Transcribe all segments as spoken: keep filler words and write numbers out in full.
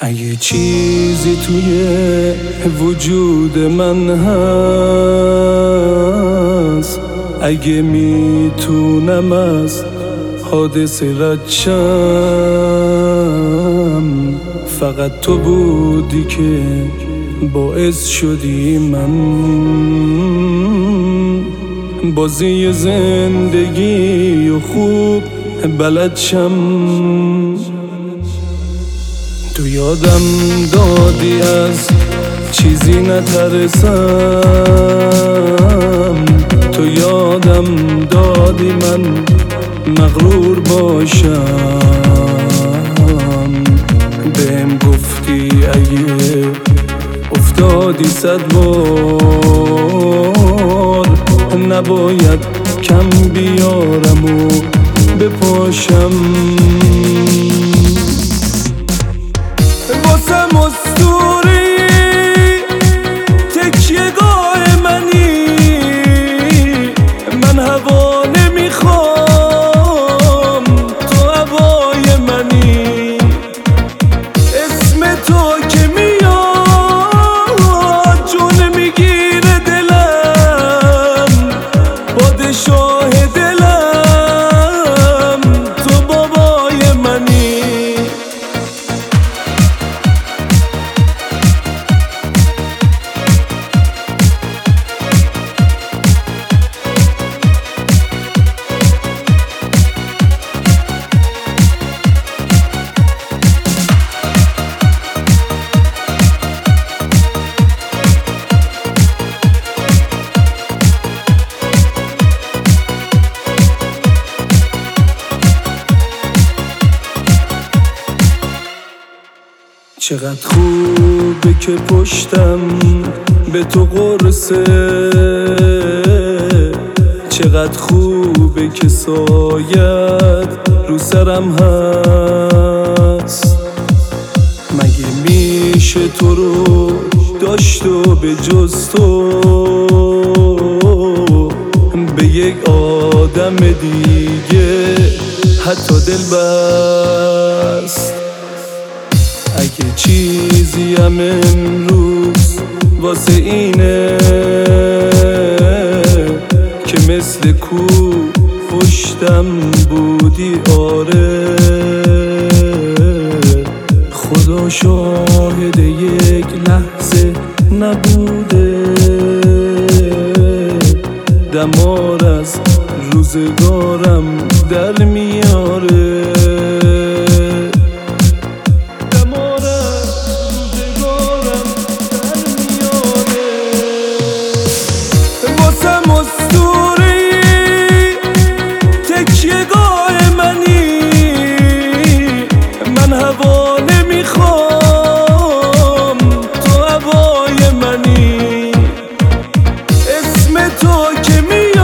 اگه چیزی توی وجود من هست، اگه میتونم از حادثه رد شم، فقط تو بودی که باعث شدی من بازی زندگی و خوب بلد شم. تو یادم دادی از چیزی نترسم، تو یادم دادی من مغرور باشم. بهم گفتی اگه افتادی صد بار، نباید کم بیارم و بپاشم. واسم اسطوری تکیه‌گاه منی، من هوا نمیخوام تو هوای منی. اسم تو که میاد جون میگیره دلم، پادشاه دلم تو بابای منی. چقدر خوبه که پشتم به تو قرصه، چقدر خوبه که سایت رو سرم هست. مگه میشه تو رو داشت و به جز تو به یک آدم دیگه حتی دل بست؟ اگه چیزی هم امروز واسه اینه که مثل کو پشتم بودی، آره خدا شاهد یک لحظه نبوده، دمار از روزگارم در میاره. واسم اسطوری تکیه‌گاه منی، من هوا نمیخوام تو هوای منی. اسم تو که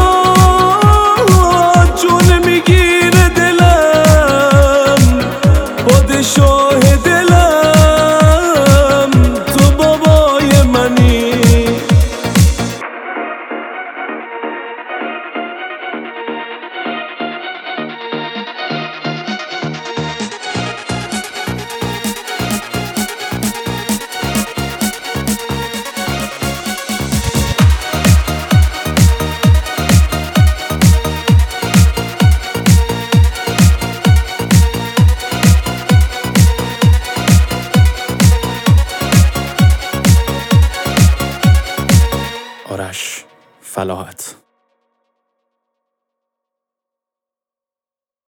میاد جون میگیره دلم، پادشاه دلم تو بابای منی. آرش فلاحت.